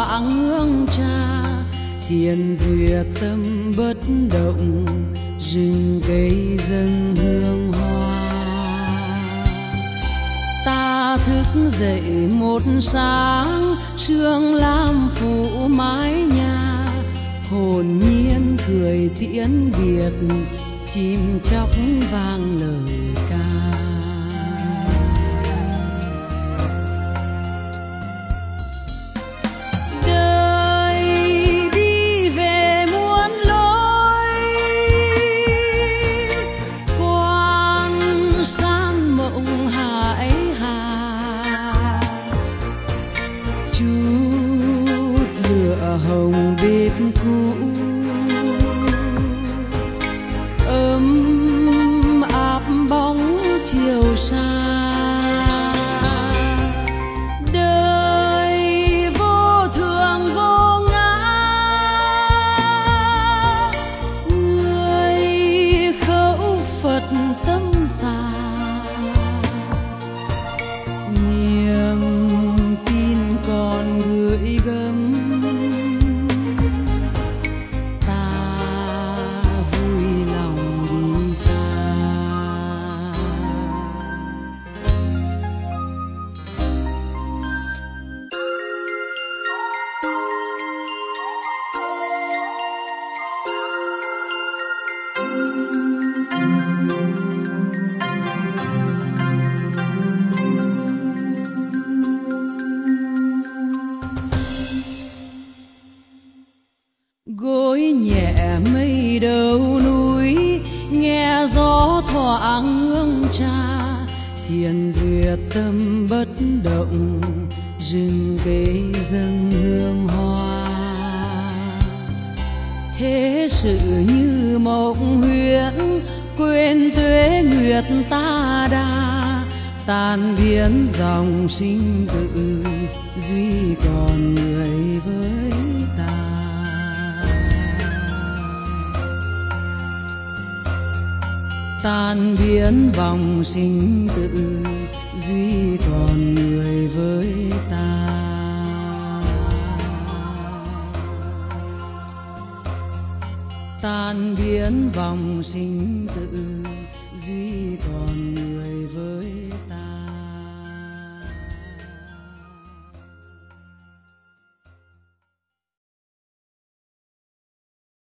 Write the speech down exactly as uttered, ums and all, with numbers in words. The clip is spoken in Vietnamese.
thoảng hương trà, thiền duyệt tâm bất động, rừng cây dâng hương hoa. Ta thức dậy một sáng, sương lam phủ mái nhà, hồn nhiên cười tiễn biệt, chim chóc vang lời ca. Hồng bếp cũ ấm áp bóng chiều xa, đời vô thường vô ngã, người khẩu Phật tâm già, niềm tin còn gửi gắm. Gối nhẹ mây đầu núi, nghe gió thoảng hương trà, thiền duyệt tâm bất động, rừng cây dâng hương hoa. Thế sự như mộng huyễn, quên tuế nguyệt ta đa, tan biến dòng sinh tử, duy còn người với ta. Tan biến vòng sinh tử, duy còn người với ta. Tan biến vòng sinh tử, duy còn